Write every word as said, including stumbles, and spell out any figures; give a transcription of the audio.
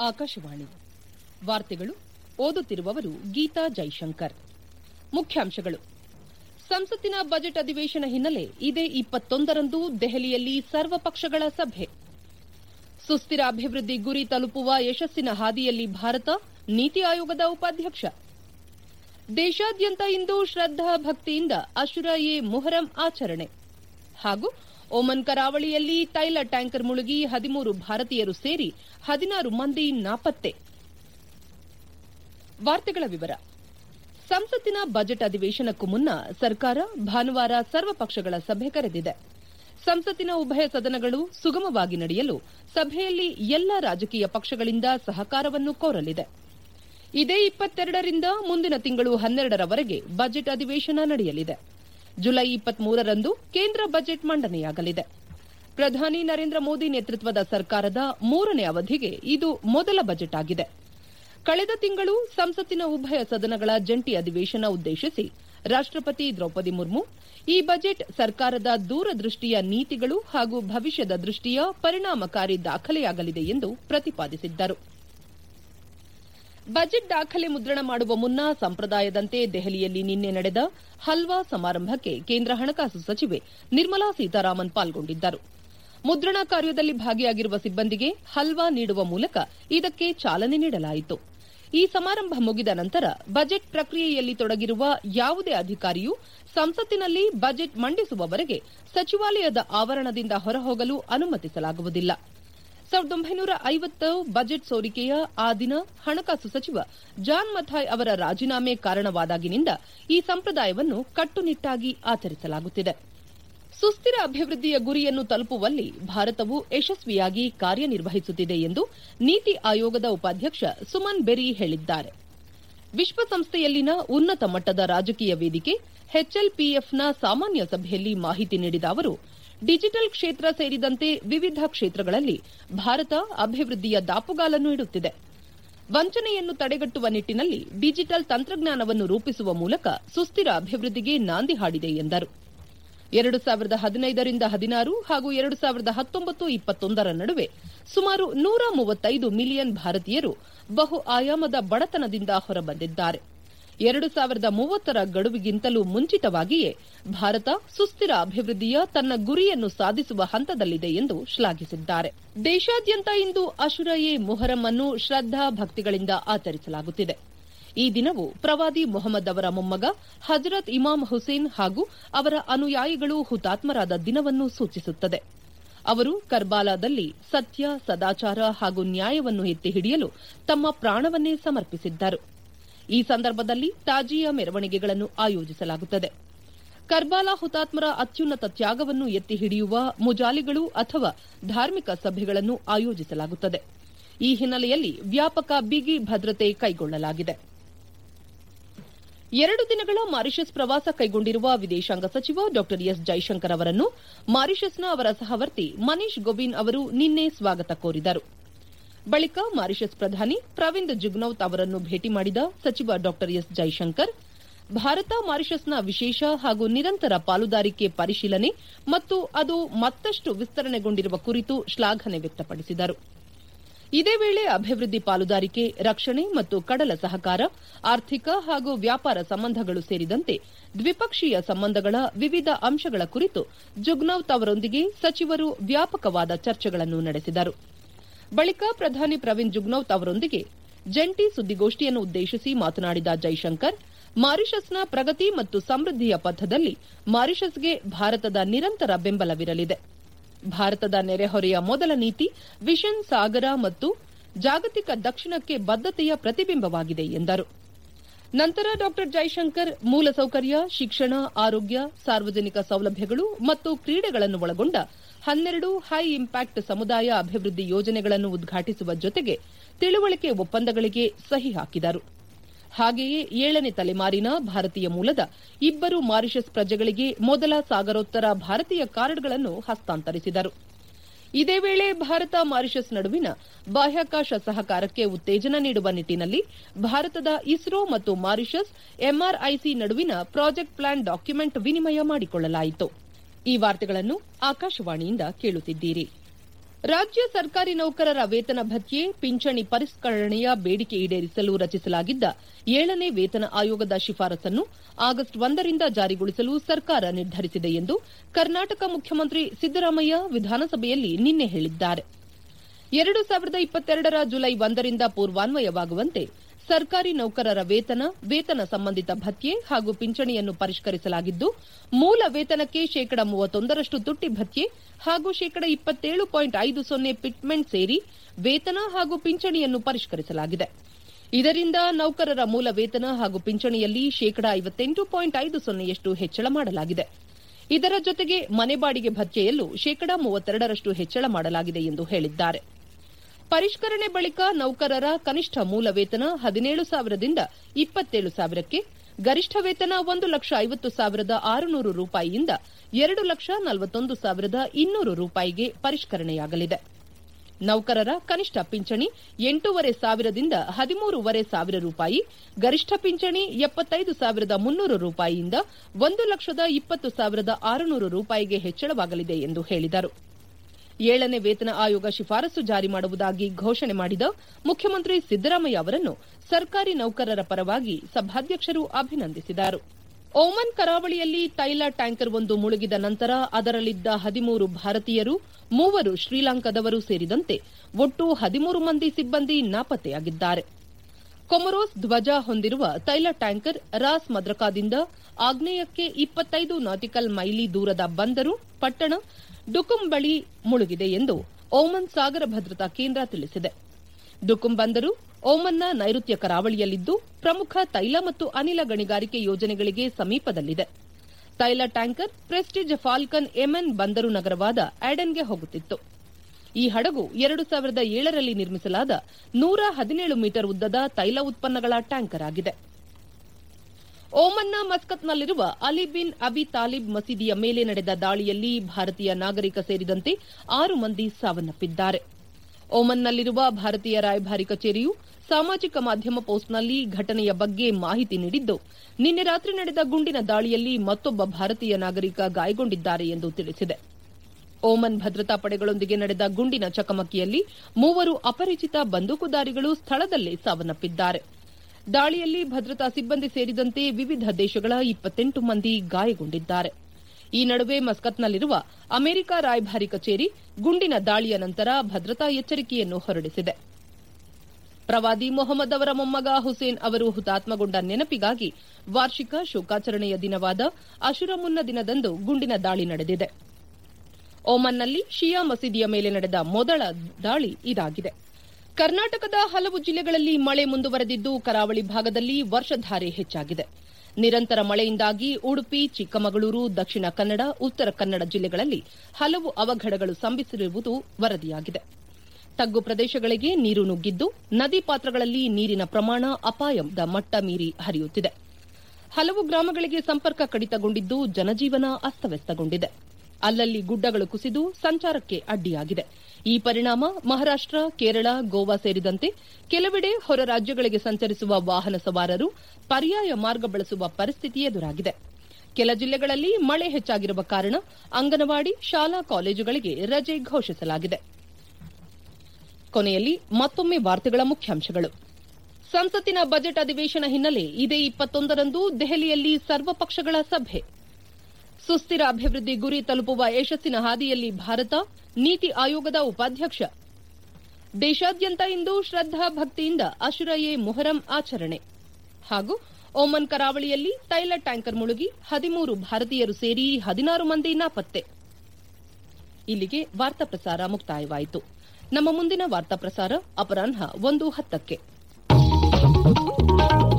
ಆಕಾಶವಾಣಿ ವಾರ್ತೆಗಳು ಓದುತ್ತಿರುವವರು ಗೀತಾ ಜೈಶಂಕರ್. ಮುಖ್ಯಾಂಶಗಳು: ಸಂಸತ್ತಿನ ಬಜೆಟ್ ಅಧಿವೇಶನ ಹಿನ್ನೆಲೆ ಇದೇ ಇಪ್ಪತ್ತೊಂದರಂದು ದೆಹಲಿಯಲ್ಲಿ ಸರ್ವಪಕ್ಷಗಳ ಸಭೆ. ಸುಸ್ಥಿರ ಅಭಿವೃದ್ಧಿ ಗುರಿ ತಲುಪುವ ಯಶಸ್ಸಿನ ಹಾದಿಯಲ್ಲಿ ಭಾರತ, ನೀತಿ ಆಯೋಗದ ಉಪಾಧ್ಯಕ್ಷ. ದೇಶಾದ್ಯಂತ ಇಂದು ಶ್ರದ್ದಾ ಭಕ್ತಿಯಿಂದ ಅಶುರಾ ಎ ಮುಹರಂ ಆಚರಣೆ. ಹಾಗೂ ಒಮನ್ ಕರಾವಳಿಯಲ್ಲಿ ತೈಲ ಟ್ಯಾಂಕರ್ ಮುಳುಗಿ ಹದಿಮೂರು ಭಾರತೀಯರು ಸೇರಿ ಹದಿನಾರು ಮಂದಿ ನಾಪತ್ತೆ. ವಾರ್ತೆಗಳ ವಿವರ. ಸಂಸತ್ತಿನ ಬಜೆಟ್ ಅಧಿವೇಶನಕ್ಕೂ ಮುನ್ನ ಸರ್ಕಾರ ಭಾನುವಾರ ಸರ್ವಪಕ್ಷಗಳ ಸಭೆ ಕರೆದಿದೆ. ಸಂಸತ್ತಿನ ಉಭಯ ಸದನಗಳು ಸುಗಮವಾಗಿ ನಡೆಯಲು ಸಭೆಯಲ್ಲಿ ಎಲ್ಲಾ ರಾಜಕೀಯ ಪಕ್ಷಗಳಿಂದ ಸಹಕಾರವನ್ನು ಕೋರಲಿದೆ. ಇದೇ ಇಪ್ಪತ್ತೆರಡರಿಂದ ಮುಂದಿನ ತಿಂಗಳು ಹನ್ನೆರಡರವರೆಗೆ ಬಜೆಟ್ ಅಧಿವೇಶನ ನಡೆಯಲಿದೆ. ಜುಲೈ ಇಪ್ಪತ್ಮೂರರಂದು ಕೇಂದ್ರ ಬಜೆಟ್ ಮಂಡನೆಯಾಗಲಿದೆ. ಪ್ರಧಾನಿ ನರೇಂದ್ರ ಮೋದಿ ನೇತೃತ್ವದ ಸರ್ಕಾರದ ಮೂರನೇ ಅವಧಿಗೆ ಇದು ಮೊದಲ ಬಜೆಟ್ ಆಗಿದೆ. ಕಳೆದ ತಿಂಗಳು ಸಂಸತ್ತಿನ ಉಭಯ ಸದನಗಳ ಜಂಟಿ ಅಧಿವೇಶನ ಉದ್ದೇಶಿಸಿ ರಾಷ್ಟಪತಿ ದ್ರೌಪದಿ ಮುರ್ಮು ಈ ಬಜೆಟ್ ಸರ್ಕಾರದ ದೂರದೃಷ್ಟಿಯ ನೀತಿಗಳು ಹಾಗೂ ಭವಿಷ್ಯದ ದೃಷ್ಟಿಯ ಪರಿಣಾಮಕಾರಿ ದಾಖಲೆಯಾಗಲಿದೆ ಎಂದು ಪ್ರತಿಪಾದಿಸಿದ್ದರು. ಬಜೆಟ್ ದಾಖಲೆ ಮುದ್ರಣ ಮಾಡುವ ಮುನ್ನ ಸಂಪ್ರದಾಯದಂತೆ ದೆಹಲಿಯಲ್ಲಿ ನಿನ್ನೆ ನಡೆದ ಹಲ್ವಾ ಸಮಾರಂಭಕ್ಕೆ ಕೇಂದ್ರ ಹಣಕಾಸು ಸಚಿವೆ ನಿರ್ಮಲಾ ಸೀತಾರಾಮನ್ ಪಾಲ್ಗೊಂಡಿದ್ದರು. ಮುದ್ರಣ ಕಾರ್ಯದಲ್ಲಿ ಭಾಗಿಯಾಗಿರುವ ಸಿಬ್ಬಂದಿಗೆ ಹಲ್ವಾ ನೀಡುವ ಮೂಲಕ ಇದಕ್ಕೆ ಚಾಲನೆ ನೀಡಲಾಯಿತು. ಈ ಸಮಾರಂಭ ಮುಗಿದ ನಂತರ ಬಜೆಟ್ ಪ್ರಕ್ರಿಯೆಯಲ್ಲಿ ತೊಡಗಿರುವ ಯಾವುದೇ ಅಧಿಕಾರಿಯೂ ಸಂಸತ್ತಿನಲ್ಲಿ ಬಜೆಟ್ ಮಂಡಿಸುವವರೆಗೆ ಸಚಿವಾಲಯದ ಆವರಣದಿಂದ ಹೊರಹೋಗಲು ಅನುಮತಿಸಲಾಗುವುದಿಲ್ಲ. ಸಾವಿರದ ಒಂಬೈನೂರ ಐವತ್ತು ಬಜೆಟ್ ಸೋರಿಕೆಯ ಆ ದಿನ ಹಣಕಾಸು ಸಚಿವ ಜಾನ್ ಮಥಾಯ್ ಅವರ ರಾಜೀನಾಮೆ ಕಾರಣವಾದಾಗಿನಿಂದ ಈ ಸಂಪ್ರದಾಯವನ್ನು ಕಟ್ಟುನಿಟ್ಟಾಗಿ ಆಚರಿಸಲಾಗುತ್ತಿದೆ. ಸುಸ್ಥಿರ ಅಭಿವೃದ್ಧಿಯ ಗುರಿಯನ್ನು ತಲುಪುವಲ್ಲಿ ಭಾರತವು ಯಶಸ್ವಿಯಾಗಿ ಕಾರ್ಯನಿರ್ವಹಿಸುತ್ತಿದೆ ಎಂದು ನೀತಿ ಆಯೋಗದ ಉಪಾಧ್ಯಕ್ಷ ಸುಮನ್ ಬೆರಿ ಹೇಳಿದ್ದಾರೆ. ವಿಶ್ವಸಂಸ್ಥೆಯಲ್ಲಿನ ಉನ್ನತ ಮಟ್ಟದ ರಾಜಕೀಯ ವೇದಿಕೆ ಎಚ್ಎಲ್ಪಿಎಫ್ನ ಸಾಮಾನ್ಯ ಸಭೆಯಲ್ಲಿ ಮಾಹಿತಿ ನೀಡಿದ ಅವರು, ಡಿಜಿಟಲ್ ಕ್ಷೇತ್ರ ಸೇರಿದಂತೆ ವಿವಿಧ ಕ್ಷೇತ್ರಗಳಲ್ಲಿ ಭಾರತ ಅಭಿವೃದ್ಧಿಯ ದಾಪುಗಾಲನ್ನು ಇಡುತ್ತಿದೆ. ವಂಚನೆಯನ್ನು ತಡೆಗಟ್ಟುವ ನಿಟ್ಟಿನಲ್ಲಿ ಡಿಜಿಟಲ್ ತಂತ್ರಜ್ಞಾನವನ್ನು ರೂಪಿಸುವ ಮೂಲಕ ಸುಸ್ಥಿರ ಅಭಿವೃದ್ಧಿಗೆ ನಾಂದಿ ಹಾಡಿದೆ ಎಂದರು. ಎರಡು ಸಾವಿರದ ಹದಿನೈದರಿಂದ ಹದಿನಾರು ಹಾಗೂ ಎರಡು ಸಾವಿರದ ಹತ್ತೊಂಬತ್ತು ಇಪ್ಪತ್ತೊಂದರ ನಡುವೆ ಸುಮಾರು ನೂರ ಮೂವತ್ತೈದು ಮಿಲಿಯನ್ ಭಾರತೀಯರು ಬಹು ಆಯಾಮದ ಬಡತನದಿಂದ ಹೊರಬಂದಿದ್ದಾರೆ. ಎರಡು ಸಾವಿರದ ಮೂವತ್ತರ ಗಡುವಿಗಿಂತಲೂ ಮುಂಚಿತವಾಗಿಯೇ ಭಾರತ ಸುಸ್ಥಿರ ಅಭಿವೃದ್ಧಿಯ ತನ್ನ ಗುರಿಯನ್ನು ಸಾಧಿಸುವ ಹಂತದಲ್ಲಿದೆ ಎಂದು ಶ್ಲಾಘಿಸಿದ್ದಾರೆ. ದೇಶಾದ್ಯಂತ ಇಂದು ಅಶುರಾ ಎ ಮುಹರಂ ಅನ್ನು ಶ್ರದ್ದಾ ಭಕ್ತಿಗಳಿಂದ ಆಚರಿಸಲಾಗುತ್ತಿದೆ. ಈ ದಿನವು ಪ್ರವಾದಿ ಮೊಹಮ್ಮದ್ ಅವರ ಮೊಮ್ಮಗ ಹಜರತ್ ಇಮಾಮ್ ಹುಸೇನ್ ಹಾಗೂ ಅವರ ಅನುಯಾಯಿಗಳು ಹುತಾತ್ಮರಾದ ದಿನವನ್ನು ಸೂಚಿಸುತ್ತದೆ. ಅವರು ಕರ್ಬಾಲಾದಲ್ಲಿ ಸತ್ಯ, ಸದಾಚಾರ ಹಾಗೂ ನ್ಯಾಯವನ್ನು ಎತ್ತಿ ಹಿಡಿಯಲು ತಮ್ಮ ಪ್ರಾಣವನ್ನೇ ಸಮರ್ಪಿಸಿದ್ದರು. ಈ ಸಂದರ್ಭದಲ್ಲಿ ತಾಜಿಯಾ ಮೆರವಣಿಗೆಗಳನ್ನು ಆಯೋಜಿಸಲಾಗುತ್ತದೆ. ಕರ್ಬಾಲಾ ಹುತಾತ್ಮರ ಅತ್ಯುನ್ನತ ತ್ಯಾಗವನ್ನು ಎತ್ತಿ ಹಿಡಿಯುವ ಮುಜಾಲಿಗಳು ಅಥವಾ ಧಾರ್ಮಿಕ ಸಭೆಗಳನ್ನು ಆಯೋಜಿಸಲಾಗುತ್ತದೆ. ಈ ಹಿನ್ನೆಲೆಯಲ್ಲಿ ವ್ಯಾಪಕ ಬಿಗಿ ಭದ್ರತೆ ಕೈಗೊಳ್ಳಲಾಗಿದೆ. ಎರಡು ದಿನಗಳ ಮಾರಿಷಸ್ ಪ್ರವಾಸ ಕೈಗೊಂಡಿರುವ ವಿದೇಶಾಂಗ ಸಚಿವ ಡಾ ಎಸ್ ಜೈಶಂಕರ್ ಅವರನ್ನು ಮಾರಿಷಸ್ನ ಅವರ ಸಹವರ್ತಿ ಮನೀಶ್ ಗೊಬಿನ್ ಅವರು ನಿನ್ನೆ ಸ್ವಾಗತ ಕೋರಿದರು. ಬಳಿಕ ಮಾರಿಷಸ್ ಪ್ರಧಾನಿ ಪ್ರವಿಂದ್ ಜುಗ್ನೌತ್ ಅವರನ್ನು ಭೇಟಿ ಮಾಡಿದ ಸಚಿವ ಡಾ ಎಸ್ ಜೈಶಂಕರ್, ಭಾರತ ಮಾರಿಷಸ್ನ ವಿಶೇಷ ಹಾಗೂ ನಿರಂತರ ಪಾಲುದಾರಿಕೆ ಪರಿಶೀಲನೆ ಮತ್ತು ಅದು ಮತ್ತಷ್ಟು ವಿಸ್ತರಣೆಗೊಂಡಿರುವ ಕುರಿತು ಶ್ಲಾಘನೆ ವ್ಯಕ್ತಪಡಿಸಿದರು. ಇದೇ ವೇಳೆ ಅಭಿವೃದ್ಧಿ ಪಾಲುದಾರಿಕೆ, ರಕ್ಷಣೆ ಮತ್ತು ಕಡಲ ಸಹಕಾರ, ಆರ್ಥಿಕ ಹಾಗೂ ವ್ಯಾಪಾರ ಸಂಬಂಧಗಳು ಸೇರಿದಂತೆ ದ್ವಿಪಕ್ಷೀಯ ಸಂಬಂಧಗಳ ವಿವಿಧ ಅಂಶಗಳ ಕುರಿತು ಜುಗ್ನೌತ್ ಅವರೊಂದಿಗೆ ಸಚಿವರು ವ್ಯಾಪಕವಾದ ಚರ್ಚೆಗಳನ್ನು ನಡೆಸಿದರು. ಬಳಿಕ ಪ್ರಧಾನಿ ಪ್ರವಿಂದ್ ಜುಗ್ನೌತ್ ಅವರೊಂದಿಗೆ ಜಂಟಿ ಸುದ್ದಿಗೋಷ್ಠಿಯನ್ನು ಉದ್ದೇಶಿಸಿ ಮಾತನಾಡಿದ ಜೈಶಂಕರ್, ಮಾರಿಷಸ್ನ ಪ್ರಗತಿ ಮತ್ತು ಸಮೃದ್ಧಿಯ ಪಥದಲ್ಲಿ ಮಾರಿಷಸ್ಗೆ ಭಾರತದ ನಿರಂತರ ಬೆಂಬಲವಿರಲಿದೆ. ಭಾರತದ ನೆರೆಹೊರೆಯ ಮೊದಲ ನೀತಿ ವಿಷನ್ ಸಾಗರ ಮತ್ತು ಜಾಗತಿಕ ದಕ್ಷಿಣಕ್ಕೆ ಬದ್ಧತೆಯ ಪ್ರತಿಬಿಂಬವಾಗಿದೆ ಎಂದರು. ನಂತರ ಡಾ ಜೈಶಂಕರ್ ಮೂಲಸೌಕರ್ಯ, ಶಿಕ್ಷಣ, ಆರೋಗ್ಯ, ಸಾರ್ವಜನಿಕ ಸೌಲಭ್ಯಗಳು ಮತ್ತು ಕ್ರೀಡೆಗಳನ್ನು ಒಳಗೊಂಡ ಹನ್ನೆರಡು ಹೈ ಇಂಪ್ಯಾಕ್ಟ್ ಸಮುದಾಯ ಅಭಿವೃದ್ಧಿ ಯೋಜನೆಗಳನ್ನು ಉದ್ಘಾಟಿಸುವ ಜೊತೆಗೆ ತಿಳುವಳಿಕೆ ಒಪ್ಪಂದಗಳಿಗೆ ಸಹಿ ಹಾಕಿದರು. ಹಾಗೆಯೇ ಏಳನೇ ತಲೆಮಾರಿನ ಭಾರತೀಯ ಮೂಲದ ಇಬ್ಬರು ಮಾರಿಷಸ್ ಪ್ರಜೆಗಳಿಗೆ ಮೊದಲ ಸಾಗರೋತ್ತರ ಭಾರತೀಯ ಕಾರ್ಡ್ಗಳನ್ನು ಹಸ್ತಾಂತರಿಸಿದರು. ಇದೇ ವೇಳೆ ಭಾರತ ಮಾರಿಷಸ್ ನಡುವಿನ ಬಾಹ್ಯಾಕಾಶ ಸಹಕಾರಕ್ಕೆ ಉತ್ತೇಜನ ನೀಡುವ ನಿಟ್ಟಿನಲ್ಲಿ ಭಾರತದ ಇಸ್ರೋ ಮತ್ತು ಮಾರಿಷಸ್ ಎಂಆರ್ಐಸಿ ನಡುವಿನ ಪ್ರಾಜೆಕ್ಟ್ ಪ್ಲಾನ್ ಡಾಕ್ಯುಮೆಂಟ್ ವಿನಿಮಯ ಮಾಡಿಕೊಳ್ಳಲಾಯಿತು. ಈ ವಾರ್ತೆಗಳನ್ನು ಆಕಾಶವಾಣಿಯಿಂದ ಕೇಳುತ್ತಿದ್ದೀರಿ. ರಾಜ್ಯ ಸರ್ಕಾರಿ ನೌಕರರ ವೇತನ ಭತ್ಯೆ ಪಿಂಚಣಿ ಪರಿಷ್ಕರಣೆಯ ಬೇಡಿಕೆ ಈಡೇರಿಸಲು ರಚಿಸಲಾಗಿದ್ದ ಏಳನೇ ವೇತನ ಆಯೋಗದ ಶಿಫಾರಸನ್ನು ಆಗಸ್ಟ್ ಒಂದರಿಂದ ಜಾರಿಗೊಳಿಸಲು ಸರ್ಕಾರ ನಿರ್ಧರಿಸಿದೆ ಎಂದು ಕರ್ನಾಟಕ ಮುಖ್ಯಮಂತ್ರಿ ಸಿದ್ದರಾಮಯ್ಯ ವಿಧಾನಸಭೆಯಲ್ಲಿ ನಿನ್ನೆ ಹೇಳಿದ್ದಾರೆ. ಎರಡು ಸಾವಿರದ ಇಪ್ಪತ್ತೆರಡರ ಜುಲೈ ಒಂದರಿಂದ ಪೂರ್ವಾನ್ವಯವಾಗುವಂತೆ ಸರ್ಕಾರಿ ನೌಕರರ ವೇತನ, ವೇತನ ಸಂಬಂಧಿತ ಭತ್ಯೆ ಹಾಗೂ ಪಿಂಚಣಿಯನ್ನು ಪರಿಷ್ಕರಿಸಲಾಗಿದ್ದು, ಮೂಲ ವೇತನಕ್ಕೆ ಶೇಕಡ ಮೂವತ್ತೊಂದರಷ್ಟು ತುಟ್ಟಿ ಭತ್ಯೆ ಹಾಗೂ ಶೇಕಡ ಇಪ್ಪತ್ತೇಳು ಪಾಯಿಂಟ್ ಐದು ಸೊನ್ನೆ ಪಿಟ್ಮೆಂಟ್ ಸೇರಿ ವೇತನ ಹಾಗೂ ಪಿಂಚಣಿಯನ್ನು ಪರಿಷ್ಕರಿಸಲಾಗಿದೆ. ಇದರಿಂದ ನೌಕರರ ಮೂಲ ವೇತನ ಹಾಗೂ ಪಿಂಚಣಿಯಲ್ಲಿ ಶೇಕಡ ಐವತ್ತೆಂಟು ಪಾಯಿಂಟ್ ಐದು ಸೊನ್ನೆಯಷ್ಟು ಹೆಚ್ಚಳ ಮಾಡಲಾಗಿದೆ. ಇದರ ಜೊತೆಗೆ ಮನೆ ಬಾಡಿಗೆ ಭತ್ಯೆಯಲ್ಲೂ ಶೇಕಡ ಮೂವತ್ತೆರಡರಷ್ಟು ಹೆಚ್ಚಳ ಮಾಡಲಾಗಿದೆ ಎಂದು ಹೇಳಿದ್ದಾರೆ. ಪರಿಷ್ಕರಣೆ ಬಳಿಕ ನೌಕರರ ಕನಿಷ್ಠ ಮೂಲ ವೇತನ ಹದಿನೇಳು ಸಾವಿರದಿಂದ ಇಪ್ಪತ್ತೇಳು ಸಾವಿರಕ್ಕೆ, ಗರಿಷ್ಠ ವೇತನ ಒಂದು ಲಕ್ಷ ಐವತ್ತು ಸಾವಿರದ ಆರುನೂರು ರೂಪಾಯಿಯಿಂದ ಎರಡು ಲಕ್ಷ ನಲವತ್ತೊಂದು ಸಾವಿರದ ಇನ್ನೂರು ರೂಪಾಯಿಗೆ ಪರಿಷ್ಕರಣೆಯಾಗಲಿದೆ. ನೌಕರರ ಕನಿಷ್ಠ ಪಿಂಚಣಿ ಎಂಟೂವರೆ ಸಾವಿರದಿಂದ ಹದಿಮೂರುವರೆ ಸಾವಿರ ರೂಪಾಯಿ, ಗರಿಷ್ಠ ಪಿಂಚಣಿ ಎಪ್ಪತ್ತೈದು ಸಾವಿರದ ಮುನ್ನೂರು ರೂಪಾಯಿಯಿಂದ ಒಂದು ಲಕ್ಷದ ಇಪ್ಪತ್ತು ಸಾವಿರದ ಆರುನೂರು ರೂಪಾಯಿಗೆ ಹೆಚ್ಚಳವಾಗಲಿದೆ ಎಂದು ಹೇಳಿದರು. ಏಳನೇ ವೇತನ ಆಯೋಗ ಶಿಫಾರಸು ಜಾರಿ ಮಾಡುವುದಾಗಿ ಘೋಷಣೆ ಮಾಡಿದ ಮುಖ್ಯಮಂತ್ರಿ ಸಿದ್ದರಾಮಯ್ಯ ಅವರನ್ನು ಸರ್ಕಾರಿ ನೌಕರರ ಪರವಾಗಿ ಸಭಾಧ್ಯಕ್ಷರು ಅಭಿನಂದಿಸಿದರು. ಓಮನ್ ಕರಾವಳಿಯಲ್ಲಿ ತೈಲ ಟ್ಯಾಂಕರ್ ಒಂದು ಮುಳುಗಿದ ನಂತರ ಅದರಲ್ಲಿದ್ದ ಹದಿಮೂರು ಭಾರತೀಯರು, ಮೂವರು ಶ್ರೀಲಂಕಾದವರು ಸೇರಿದಂತೆ ಒಟ್ಟು ಹದಿಮೂರು ಮಂದಿ ಸಿಬ್ಬಂದಿ ನಾಪತ್ತೆಯಾಗಿದ್ದಾರೆ. ಕೊಮೊರೋಸ್ ಧ್ವಜ ಹೊಂದಿರುವ ತೈಲ ಟ್ಯಾಂಕರ್ ರಾಸ್ ಮದ್ರಕಾದಿಂದ ಆಗ್ನೇಯಕ್ಕೆ ಇಪ್ಪತ್ತೈದು ನಾಟಿಕಲ್ ಮೈಲಿ ದೂರದ ಬಂದರು ಪಟ್ಟಣ ಡುಕುಂ ಬಳಿ ಮುಳುಗಿದೆ ಎಂದು ಓಮನ್ ಸಾಗರ ಭದ್ರತಾ ಕೇಂದ್ರ ತಿಳಿಸಿದೆ. ಡುಕುಂ ಬಂದರು ಓಮನ್ನ ನೈಋತ್ಯ ಕರಾವಳಿಯಲ್ಲಿದ್ದು, ಪ್ರಮುಖ ತೈಲ ಮತ್ತು ಅನಿಲ ಗಣಿಗಾರಿಕೆ ಯೋಜನೆಗಳಿಗೆ ಸಮೀಪದಲ್ಲಿದೆ. ತೈಲ ಟ್ಯಾಂಕರ್ ಪ್ರೆಸ್ಟಿಜ್ ಫಾಲ್ಕನ್ ಯೆಮೆನ್ ಬಂದರು ನಗರವಾದ ಆಡೆನ್ಗೆ ಹೋಗುತ್ತಿತ್ತು. ಈ ಹಡಗು ಎರಡು ಸಾವಿರದ ಏಳರಲ್ಲಿ ನಿರ್ಮಿಸಲಾದ ನೂರ ಹದಿನೇಳು ಮೀಟರ್ ಉದ್ದದ ತೈಲ ಉತ್ಪನ್ನಗಳ ಟ್ಯಾಂಕರ್ ಆಗಿದೆ. ಓಮನ್ನ ಮಸ್ಕತ್ನಲ್ಲಿರುವ ಅಲಿ ಬಿನ್ ಅಬಿ ತಾಲಿಬ್ ಮಸೀದಿಯ ಮೇಲೆ ನಡೆದ ದಾಳಿಯಲ್ಲಿ ಭಾರತೀಯ ನಾಗರಿಕ ಸೇರಿದಂತೆ ಆರು ಮಂದಿ ಸಾವನ್ನಪ್ಪಿದ್ದಾರೆ. ಓಮನ್ನಲ್ಲಿರುವ ಭಾರತೀಯ ರಾಯಭಾರಿ ಕಚೇರಿಯು ಸಾಮಾಜಿಕ ಮಾಧ್ಯಮ ಪೋಸ್ಟ್ನಲ್ಲಿ ಘಟನೆಯ ಬಗ್ಗೆ ಮಾಹಿತಿ ನೀಡಿದ್ದು, ನಿನ್ನೆ ರಾತ್ರಿ ನಡೆದ ಗುಂಡಿನ ದಾಳಿಯಲ್ಲಿ ಮತ್ತೊಬ್ಬ ಭಾರತೀಯ ನಾಗರಿಕ ಗಾಯಗೊಂಡಿದ್ದಾರೆ ಎಂದು ತಿಳಿಸಿದೆ. ಓಮನ್ ಭದ್ರತಾ ಪಡೆಗಳೊಂದಿಗೆ ನಡೆದ ಗುಂಡಿನ ಚಕಮಕಿಯಲ್ಲಿ ಮೂವರು ಅಪರಿಚಿತ ಬಂದೂಕುದಾರಿಗಳು ಸ್ಥಳದಲ್ಲೇ ಸಾವನ್ನಪ್ಪಿದ್ದಾರೆ. ದಾಳಿಯಲ್ಲಿ ಭದ್ರತಾ ಸಿಬ್ಬಂದಿ ಸೇರಿದಂತೆ ವಿವಿಧ ದೇಶಗಳ ಇಪ್ಪತ್ತೆಂಟು ಮಂದಿ ಗಾಯಗೊಂಡಿದ್ದಾರೆ. ಈ ನಡುವೆ ಮಸ್ಕತ್ನಲ್ಲಿರುವ ಅಮೆರಿಕ ರಾಯಭಾರಿ ಕಚೇರಿ ಗುಂಡಿನ ದಾಳಿಯ ನಂತರ ಭದ್ರತಾ ಎಚ್ಚರಿಕೆಯನ್ನು ಹೊರಡಿಸಿದೆ. ಪ್ರವಾದಿ ಮೊಹಮ್ಮದ್ ಅವರ ಮೊಮ್ಮಗ ಹುಸೇನ್ ಅವರು ಹುತಾತ್ಮಗೊಂಡ ನೆನಪಿಗಾಗಿ ವಾರ್ಷಿಕ ಶೋಕಾಚರಣೆಯ ದಿನವಾದ ಅಶುರಮುನ್ನ ದಿನದಂದು ಗುಂಡಿನ ದಾಳಿ ನಡೆದಿದೆ. ಓಮನ್ನಲ್ಲಿ ಶಿಯಾ ಮಸೀದಿಯ ಮೇಲೆ ನಡೆದ ಮೊದಲ ದಾಳಿ ಇದಾಗಿದೆ. ಕರ್ನಾಟಕದ ಹಲವು ಜಿಲ್ಲೆಗಳಲ್ಲಿ ಮಳೆ ಮುಂದುವರೆದಿದ್ದು, ಕರಾವಳಿ ಭಾಗದಲ್ಲಿ ವರ್ಷಧಾರೆ ಹೆಚ್ಚಾಗಿದೆ. ನಿರಂತರ ಮಳೆಯಿಂದಾಗಿ ಉಡುಪಿ, ಚಿಕ್ಕಮಗಳೂರು, ದಕ್ಷಿಣ ಕನ್ನಡ, ಉತ್ತರ ಕನ್ನಡ ಜಿಲ್ಲೆಗಳಲ್ಲಿ ಹಲವು ಅವಘಡಗಳು ಸಂಭವಿಸಿರುವುದು ವರದಿಯಾಗಿದೆ. ತಗ್ಗು ಪ್ರದೇಶಗಳಿಗೆ ನೀರು ನುಗ್ಗಿದ್ದು, ನದಿ ಪಾತ್ರಗಳಲ್ಲಿ ನೀರಿನ ಪ್ರಮಾಣ ಅಪಾಯದ ಮಟ್ಟ ಮೀರಿ ಹರಿಯುತ್ತಿದೆ. ಹಲವು ಗ್ರಾಮಗಳಿಗೆ ಸಂಪರ್ಕ ಕಡಿತಗೊಂಡಿದ್ದು, ಜನಜೀವನ ಅಸ್ತವ್ಯಸ್ತಗೊಂಡಿದೆ. ಅಲ್ಲಲ್ಲಿ ಗುಡ್ಡಗಳು ಕುಸಿದು ಸಂಚಾರಕ್ಕೆ ಅಡ್ಡಿಯಾಗಿದೆ. ಈ ಪರಿಣಾಮ ಮಹಾರಾಷ್ಟ, ಕೇರಳ, ಗೋವಾ ಸೇರಿದಂತೆ ಕೆಲವೆಡೆ ಹೊರ ರಾಜ್ಯಗಳಿಗೆ ಸಂಚರಿಸುವ ವಾಹನ ಸವಾರರು ಪರ್ಯಾಯ ಮಾರ್ಗ ಬಳಸುವ ಪರಿಸ್ಥಿತಿ ಎದುರಾಗಿದೆ. ಕೆಲ ಜಿಲ್ಲೆಗಳಲ್ಲಿ ಮಳೆ ಹೆಚ್ಚಾಗಿರುವ ಕಾರಣ ಅಂಗನವಾಡಿ, ಶಾಲಾ ಕಾಲೇಜುಗಳಿಗೆ ರಜೆ ಘೋಷಿಸಲಾಗಿದೆ. ಕೊನೆಯಲ್ಲಿ ಮತ್ತೊಮ್ಮೆ ವಾರ್ತೆಗಳ ಮುಖ್ಯಾಂಶಗಳು. ಸಂಸತ್ತಿನ ಬಜೆಟ್ ಅಧಿವೇಶನ ಹಿನ್ನೆಲೆ ಇದೇ ಇಪ್ಪತ್ತೊಂದರಂದು ದೆಹಲಿಯಲ್ಲಿ ಸರ್ವಪಕ್ಷಗಳ ಸಭೆ. ಸುಸ್ಥಿರ ಅಭಿವೃದ್ಧಿ ಗುರಿ ತಲುಪುವ ಯಶಸ್ಸಿನ ಹಾದಿಯಲ್ಲಿ ಭಾರತ, ನೀತಿ ಆಯೋಗದ ಉಪಾಧ್ಯಕ್ಷ. ದೇಶಾದ್ಯಂತ ಇಂದು ಶ್ರದ್ದಾ ಭಕ್ತಿಯಿಂದ ಅಶುರಯೇ ಮೊಹರಂ ಆಚರಣೆ. ಹಾಗೂ ಓಮನ್ ಕರಾವಳಿಯಲ್ಲಿ ತೈಲ ಟ್ಯಾಂಕರ್ ಮುಳುಗಿ ಹದಿಮೂರು ಭಾರತೀಯರು ಸೇರಿ ಹದಿನಾರು ಮಂದಿ ನಾಪತ್ತೆ. ಇಲ್ಲಿಗೆ ವಾರ್ತಾ ಪ್ರಸಾರ ಮುಕ್ತಾಯವಾಯಿತು. ನಮ್ಮ ಮುಂದಿನ ವಾರ್ತಾ ಪ್ರಸಾರ ಅಪರಾಹ್ನ ಒಂದು ಹತ್ತಕ್ಕೆ.